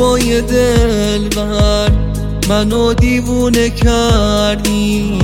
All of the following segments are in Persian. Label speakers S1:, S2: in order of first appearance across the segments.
S1: وای دلبر منو دیوونه کردی،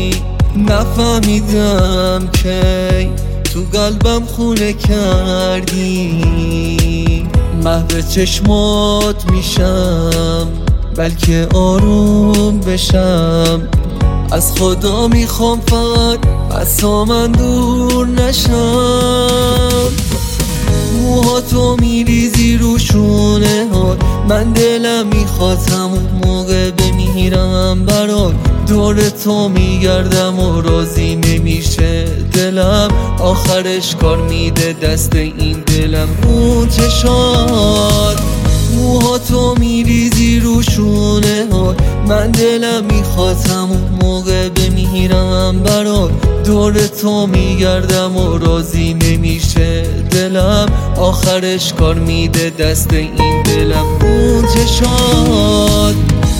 S1: نفهمیدم کی تو قلبم خونه کردی. محو چشمات میشم بلکه آروم بشم، از خدا میخوام فقط از من دور نشم. موهاتو میریزی رو شونه ها، من دلم میخواد همون موقع بمیرم برات. دور تو میگردم و راضی نمیشه دلم، آخرش کار میده دست این دلم. اون چشات موهاتو میریزی رو شونه ها، من دلم میخواد همون موقع بمیرم برات. دور تو میگردم و راضی نمیشه دلم، آخرش کار میده دست این دلم. اون چشات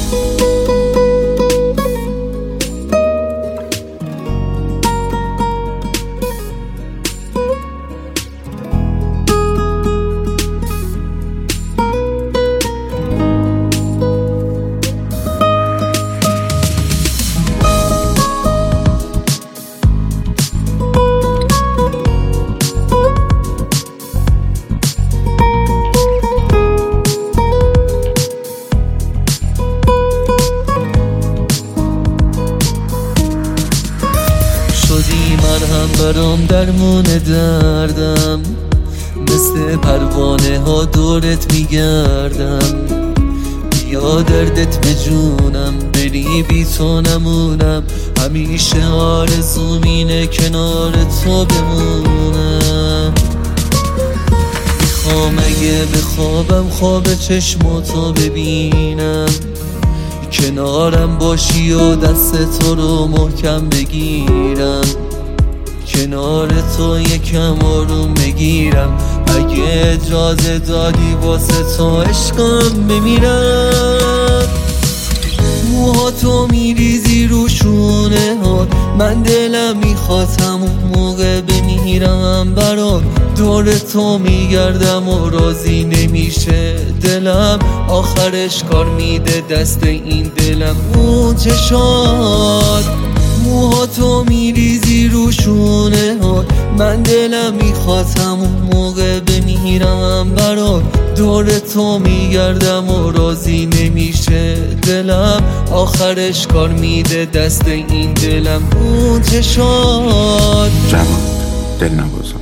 S1: شدی مرهم برام درمون دردم، مثل پروانه ها دورت میگردم. بیا دردت به جونم، بری بی تو نمونم. همیشه آرزوم اینه کنار تو بمونم. میخوام اگه بخوابم خواب چشماتو ببینم، کنارم باشی و دست تو رو محکم بگیرم. کنار تو یکم آروم بگیرم، اگه اجازه دادی واسه تو عشقم بمیرم. موهاتو میریزی رو شونه ها، من دلم میخواد همون موقع بمیرم برات. دور تو میگردم و راضی نمیشه دلم، آخرش کار میده دست این دلم. اون چشات موهاتو میریزی رو شونه ها، من دلم میخواد همون موقع بمیرم برات. دور تو میگردم و راضی نمیشه دلم، آخرش کار میده دست این دلم. اون چشات
S2: جواد دل نوازم